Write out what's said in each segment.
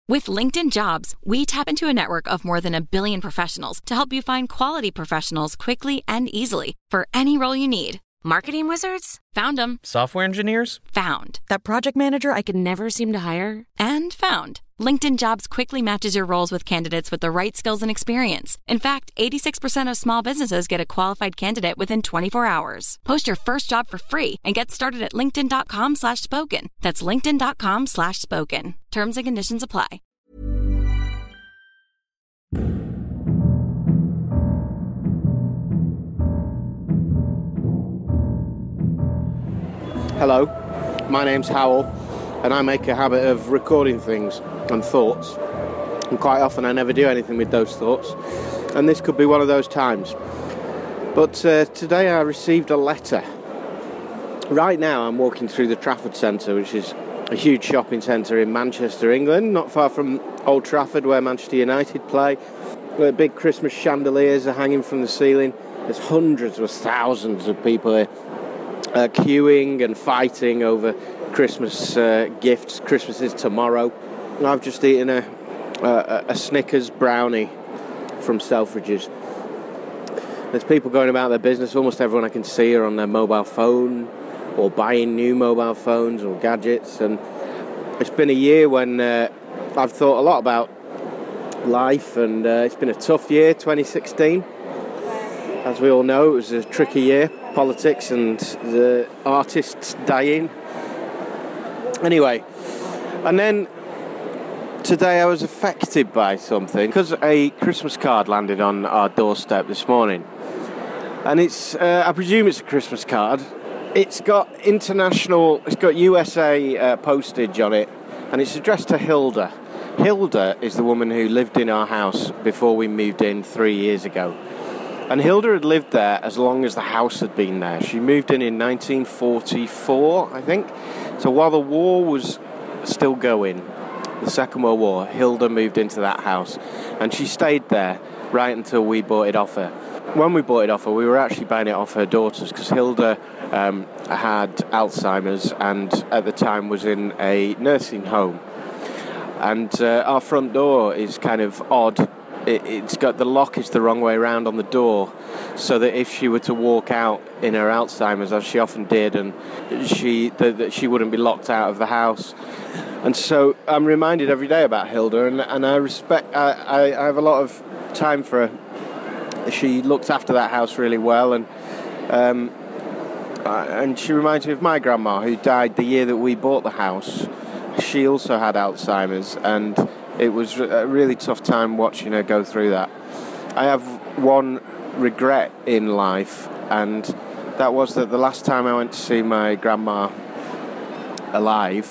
With LinkedIn Jobs, we tap into a network of more than 1 billion professionals to help you find quality professionals quickly and easily for any role you need. Marketing wizards? Found them. Software engineers? Found. That project manager I could never seem to hire? And found. LinkedIn Jobs quickly matches your roles with candidates with the right skills and experience. In fact, 86% of small businesses get a qualified candidate within 24 hours. Post your first job for free and get started at linkedin.com/spoken. That's linkedin.com/spoken. Terms and conditions apply. Hello, my name's Howell, and I make a habit of recording things and thoughts, and quite often I never do anything with those thoughts, and this could be one of those times. But today I received a letter. Right now I'm walking through the Trafford Centre, which is a huge shopping centre in Manchester, England, not far from Old Trafford where Manchester United play. Where big Christmas chandeliers are hanging from the ceiling. There's hundreds or thousands of people here queuing and fighting over Christmas gifts. Christmas is tomorrow. I've just eaten a Snickers brownie from Selfridges. There's people going about their business. Almost everyone I can see are on their mobile phone or buying new mobile phones or gadgets. And it's been a year when I've thought a lot about life, and it's been a tough year, 2016. As we all know, it was a tricky year. Politics and the artists dying. Anyway, and then today I was affected by something because a Christmas card landed on our doorstep this morning, and it's I presume it's a Christmas card. It's got USA postage on it, and it's addressed to Hilda. Hilda is the woman who lived in our house before we moved in 3 years ago. And Hilda had lived there as long as the house had been there. She moved in 1944, I think. So while the war was still going, the Second World War, Hilda moved into that house. And she stayed there right until we bought it off her. When we bought it off her, we were actually buying it off her daughters because Hilda had Alzheimer's and at the time was in a nursing home. And our front door is kind of odd. It's got the lock is the wrong way around on the door, so that if she were to walk out in her Alzheimer's, as she often did, and she wouldn't be locked out of the house. And so I'm reminded every day about Hilda, and I have a lot of time for her. She looked after that house really well, and she reminds me of my grandma, who died the year that we bought the house. She also had Alzheimer's, and it was a really tough time watching her go through that. I have one regret in life, and that was that the last time I went to see my grandma alive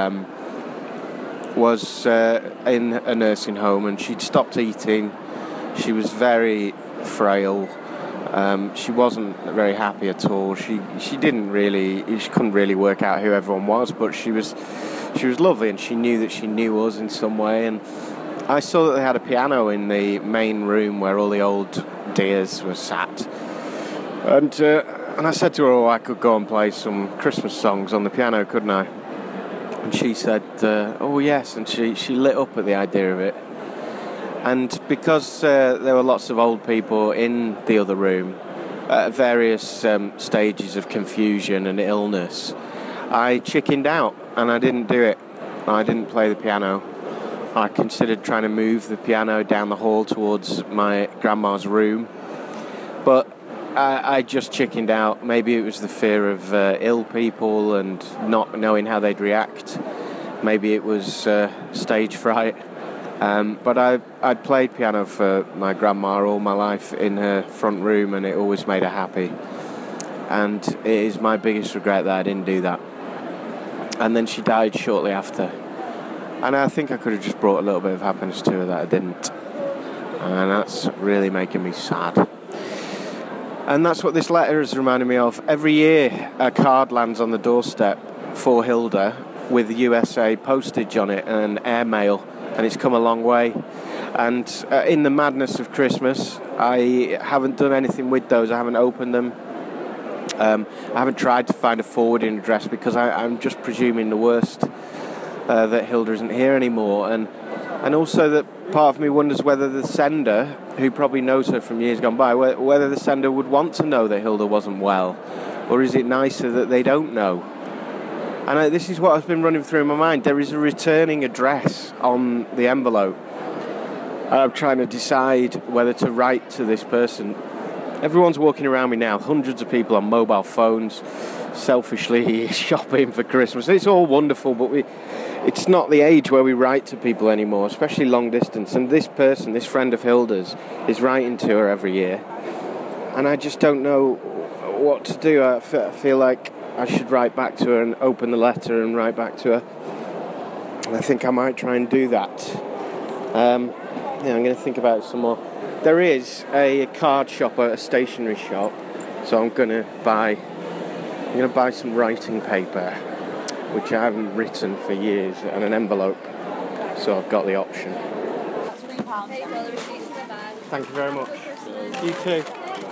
was in a nursing home, and she'd stopped eating. She was very frail. She wasn't very happy at all. She couldn't really work out who everyone was, but she was lovely, and she knew that she knew us in some way. And I saw that they had a piano in the main room where all the old dears were sat. And I said to her, I could go and play some Christmas songs on the piano, couldn't I? And she said, oh yes, and she lit up at the idea of it. And because there were lots of old people in the other room at various stages of confusion and illness, I chickened out and I didn't do it. I didn't play the piano. I considered trying to move the piano down the hall towards my grandma's room, but I just chickened out. Maybe it was the fear of ill people and not knowing how they'd react. Maybe it was stage fright. But I'd played piano for my grandma all my life in her front room, and it always made her happy. And it is my biggest regret that I didn't do that. And then she died shortly after. And I think I could have just brought a little bit of happiness to her that I didn't. And that's really making me sad. And that's what this letter has reminded me of. Every year a card lands on the doorstep for Hilda with USA postage on it and airmail. And it's come a long way. And in the madness of Christmas, I haven't done anything with those. I haven't opened them. I haven't tried to find a forwarding address because I'm just presuming the worst, that Hilda isn't here anymore. And And also that part of me wonders whether the sender, who probably knows her from years gone by, whether the sender would want to know that Hilda wasn't well, or is it nicer that they don't know? And this is what has been running through my mind. There is a returning address on the envelope. I'm trying to decide whether to write to this person. Everyone's walking around me now, hundreds of people on mobile phones, selfishly shopping for Christmas. It's all wonderful, but it's not the age where we write to people anymore, especially long distance. And this person, this friend of Hilda's, is writing to her every year. And I just don't know what to do. I feel like I should write back to her and open the letter and write back to her. And I think I might try and do that. I'm going to think about it some more. There is a card shop, a stationery shop, so I'm going to buy some writing paper, which I haven't written for years, and an envelope, so I've got the option. Thank you very much. You too.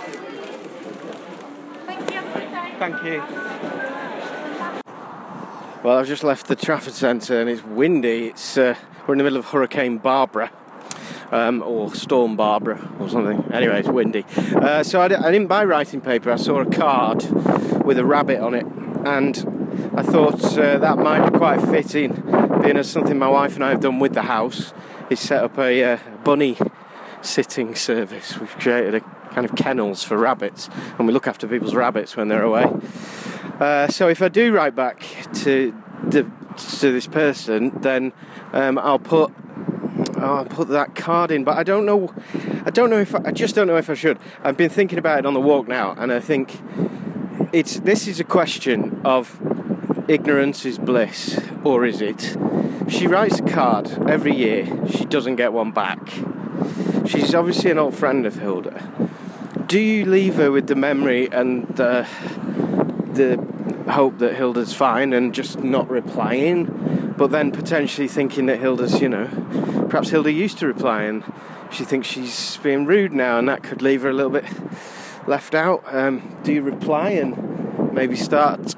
Thank you. Well, I've just left the Trafford Centre and it's windy. We're in the middle of Hurricane Barbara. Or Storm Barbara or something. Anyway, it's windy. So I didn't buy writing paper. I saw a card with a rabbit on it, and I thought that might be quite fitting, being as something my wife and I have done with the house is set up a bunny sitting service. We've created a kind of kennels for rabbits, and we look after people's rabbits when they're away. So if I do write back to this person, then I'll put that card in, but I just don't know if I should. I've been thinking about it on the walk now, and I think this is a question of ignorance is bliss, or is it? She writes a card every year. She doesn't get one back. She's obviously an old friend of Hilda. Do you leave her with the memory and the hope that Hilda's fine and just not replying, but then potentially thinking that Hilda's, perhaps Hilda used to reply and she thinks she's being rude now, and that could leave her a little bit left out? Do you reply and maybe start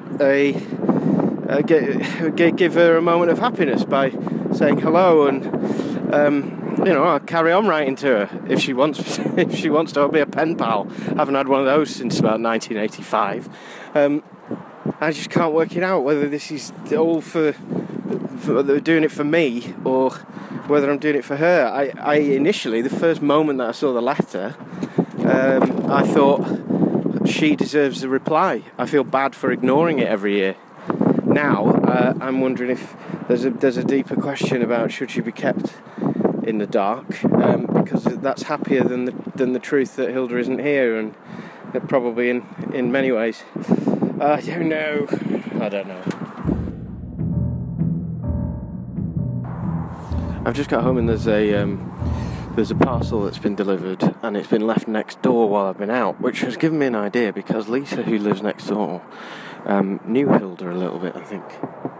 give her a moment of happiness by saying hello, and I'll carry on writing to her if she wants. If she wants to, I'll be a pen pal. I haven't had one of those since about 1985. I just can't work it out whether this is all for doing it for me or whether I'm doing it for her. I initially, the first moment that I saw the letter, I thought she deserves a reply. I feel bad for ignoring it every year. Now I'm wondering if there's a deeper question about should she be kept in the dark, because that's happier than the truth that Hilda isn't here, and probably in many ways. I don't know. I've just got home and there's a parcel that's been delivered, and it's been left next door while I've been out, which has given me an idea, because Lisa, who lives next door, knew Hilda a little bit, I think.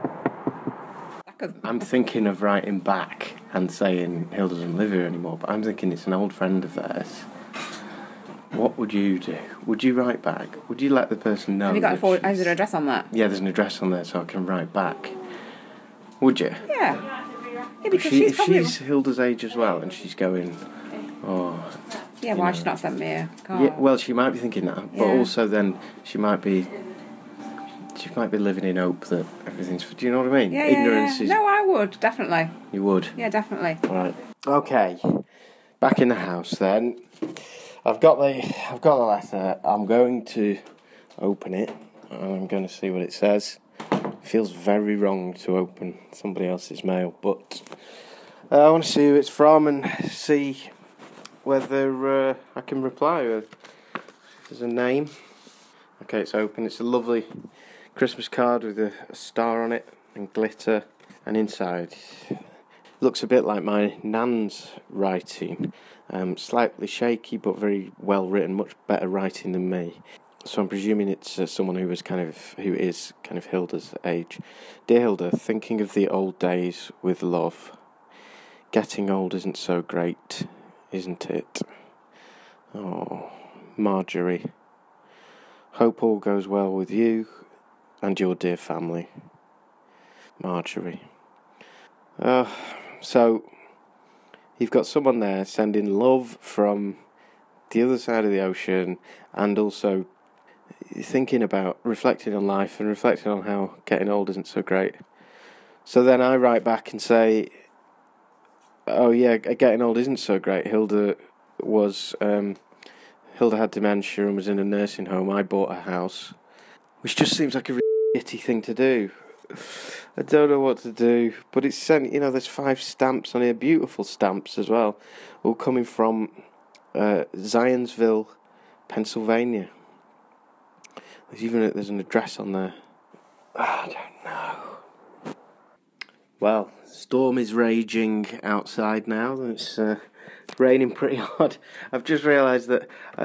I'm thinking of writing back and saying Hilda doesn't live here anymore, but I'm thinking it's an old friend of theirs. What would you do? Would you write back? Would you let the person know? Have you got is there an address on that? Yeah, there's an address on there, so I can write back. Would you? Yeah. Because she's Hilda's age as well, and she's going, yeah, why should not send me a card? Yeah, well, she might be thinking that, but also then she might be living in hope that everything's. Do you know what I mean? Yeah, Ignorance is. No, I would definitely. You would. Yeah, definitely. All right. Okay. Back in the house then. I've got the letter. I'm going to open it, and I'm going to see what it says. It feels very wrong to open somebody else's mail, but I want to see who it's from and see whether I can reply. If there's a name. Okay, it's open. It's a lovely Christmas card with a star on it and glitter, and inside looks a bit like my nan's writing. Slightly shaky, but very well written, much better writing than me. So I'm presuming it's someone who is kind of Hilda's age. Dear Hilda, thinking of the old days with love. Getting old isn't so great, isn't it? Oh, Marjorie. Hope all goes well with you and your dear family. Marjorie. So you've got someone there sending love from the other side of the ocean, and also reflecting on life and reflecting on how getting old isn't so great. So then I write back and say, oh yeah, getting old isn't so great. Hilda had dementia and was in a nursing home. I bought a house, which just seems like a really shitty thing to do. I don't know what to do, but it's sent, there's 5 stamps on here, beautiful stamps as well, all coming from Zionsville, Pennsylvania. There's an address on there. I don't know. Well, storm is raging outside now. It's raining pretty hard. I've just realised that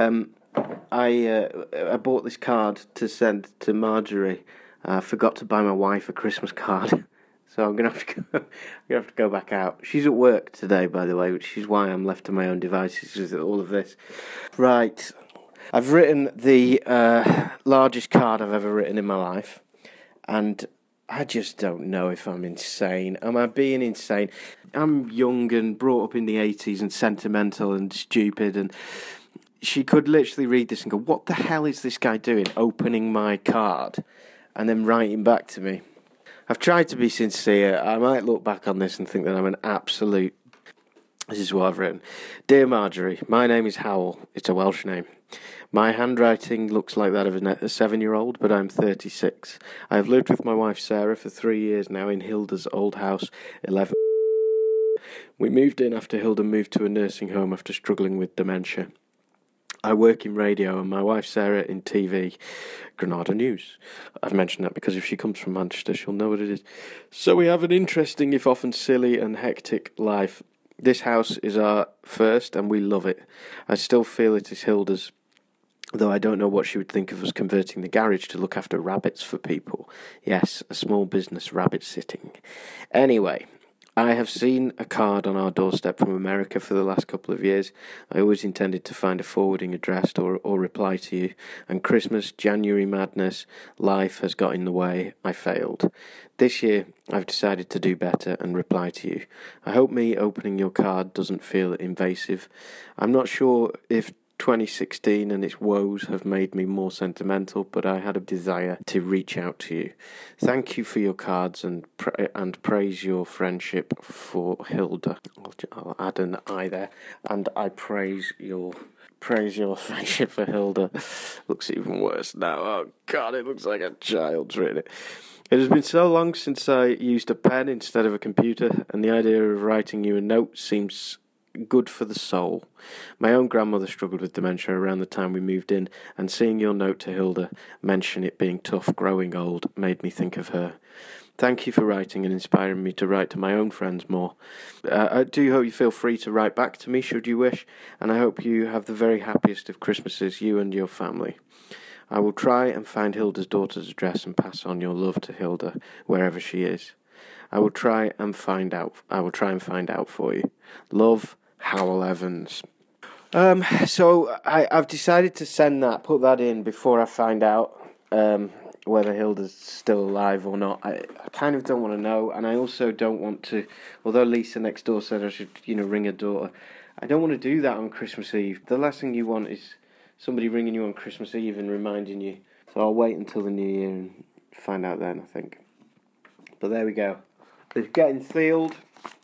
I bought this card to send to Marjorie. I forgot to buy my wife a Christmas card, so I'm gonna have to go back out. She's at work today, by the way, which is why I'm left to my own devices with all of this. Right, I've written the largest card I've ever written in my life, and I just don't know if I'm insane. Am I being insane? I'm young and brought up in the 80s and sentimental and stupid, and she could literally read this and go, what the hell is this guy doing, opening my card and then writing back to me? I've tried to be sincere. I might look back on this and think that I'm an absolute... This is what I've written. Dear Marjorie, my name is Howell. It's a Welsh name. My handwriting looks like that of a 7-year-old, but I'm 36. I have lived with my wife Sarah for 3 years now in Hilda's old house, 11. We moved in after Hilda moved to a nursing home after struggling with dementia. I work in radio and my wife Sarah in TV, Granada News. I've mentioned that because if she comes from Manchester, she'll know what it is. So we have an interesting, if often silly and hectic life. This house is our first and we love it. I still feel it is Hilda's, though I don't know what she would think of us converting the garage to look after rabbits for people. Yes, a small business rabbit sitting. Anyway, I have seen a card on our doorstep from America for the last couple of years. I always intended to find a forwarding address or reply to you, and Christmas, January madness, life has got in the way. I failed. This year, I've decided to do better and reply to you. I hope me opening your card doesn't feel invasive. I'm not sure if 2016 and its woes have made me more sentimental, but I had a desire to reach out to you. Thank you for your cards and praise your friendship for Hilda. I'll add an I there. And I praise your friendship for Hilda. Looks even worse now. Oh God, it looks like a child's written it. It has been so long since I used a pen instead of a computer, and the idea of writing you a note seems good for the soul. My own grandmother struggled with dementia around the time we moved in, and seeing your note to Hilda mention it being tough growing old made me think of her. Thank you for writing and inspiring me to write to my own friends more. I do hope you feel free to write back to me should you wish, and I hope you have the very happiest of Christmases, you and your family. I will try and find Hilda's daughter's address and pass on your love to Hilda wherever she is. I will try and find out for you. Love, Howell Evans. So I've decided to put that in before I find out whether Hilda's still alive or not. I kind of don't want to know, and I also don't want to, although Lisa next door said I should, ring her daughter, I don't want to do that on Christmas Eve. The last thing you want is somebody ringing you on Christmas Eve and reminding you. So I'll wait until the new year and find out then, I think. But there we go. It's getting sealed.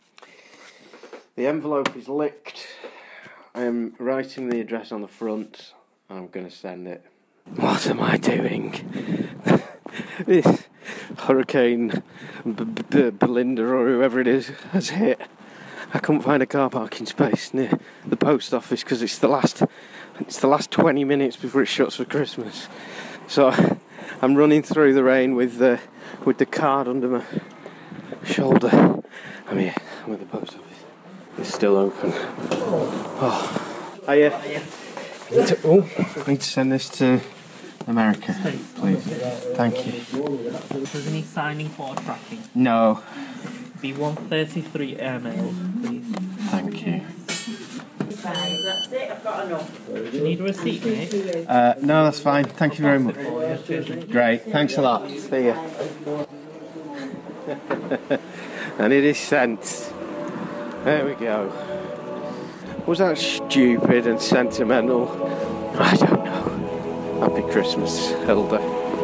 The envelope is licked. I am writing the address on the front. I'm going to send it. What am I doing? This Hurricane Belinda or whoever it is has hit. I couldn't find a car parking space near the post office because it's the last 20 minutes before it shuts for Christmas. So I'm running through the rain with the card under my shoulder. I'm here. I'm at the post office. It's still open. I need to send this to America, please. Thank you. Does any signing for tracking? No. B133 airmail, please. Thank you. That's it, I've got enough. Do you need a receipt, mate? No, that's fine. Thank you very much. Great. Thanks a lot. See ya. And it is sent. There we go. Was that stupid and sentimental? I don't know. Happy Christmas, Hilda.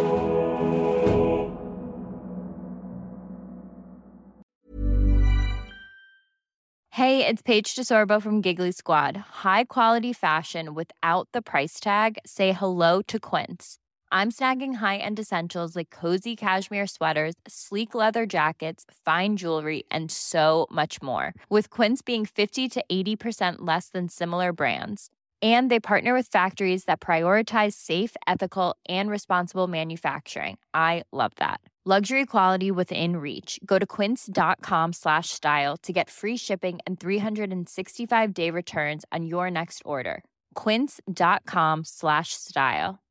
Hey, it's Paige DeSorbo from Giggly Squad. High quality fashion without the price tag. Say hello to Quince. I'm snagging high-end essentials like cozy cashmere sweaters, sleek leather jackets, fine jewelry, and so much more. With Quince being 50 to 80% less than similar brands. And they partner with factories that prioritize safe, ethical, and responsible manufacturing. I love that. Luxury quality within reach. Go to quince.com/style to get free shipping and 365-day returns on your next order. Quince.com/style.